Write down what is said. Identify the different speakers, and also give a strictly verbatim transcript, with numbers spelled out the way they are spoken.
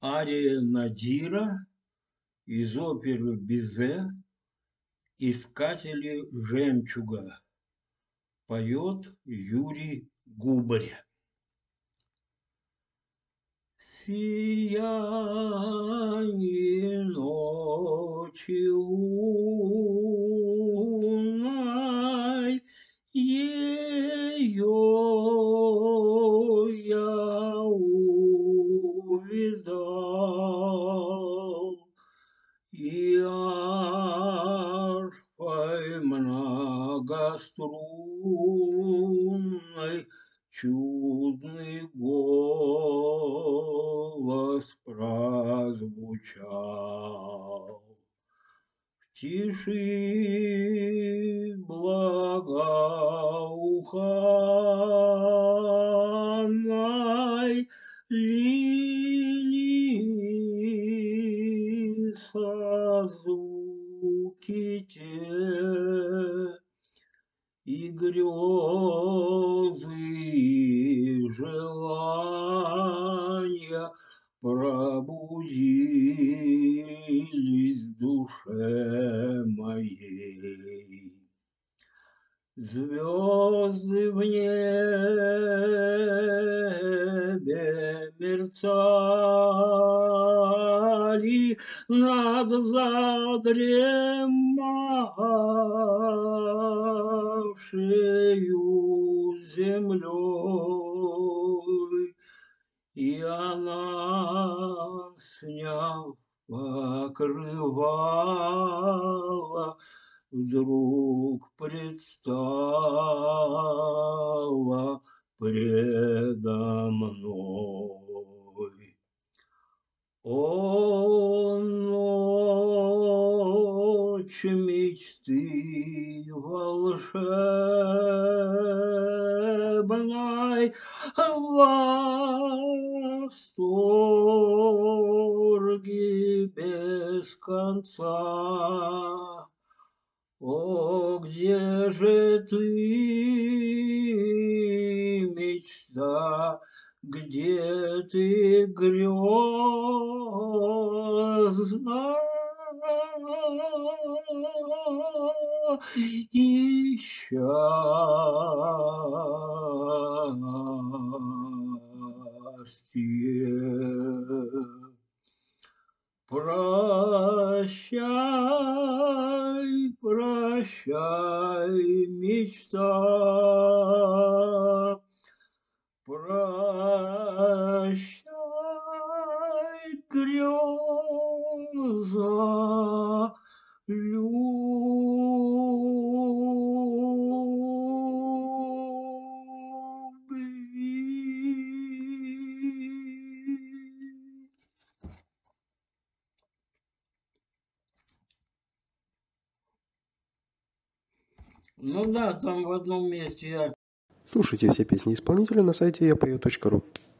Speaker 1: Ария Надира из оперы Бизе «Искатели жемчуга». Поет Юрий Губарь. Сияние ночи лунной ее я увидал, и арфой многострунной чудный голос прозвучал. В тиши благоуханной лилии созвуки те и грезы, и желания пробудились в душе моей. Звезды в небе мерцали над задремавшею землей, и она, сняв покрывало, вдруг предстала предо мной. О, ночь мечты волшебной, восторги без конца! О, где же ты, мечта, где ты, греза, и счастье? Прощай, прощай, мечта, прощай, греза любви. Ну да, там в одном месте я...
Speaker 2: Слушайте все песни исполнителя на сайте я пою точка ру.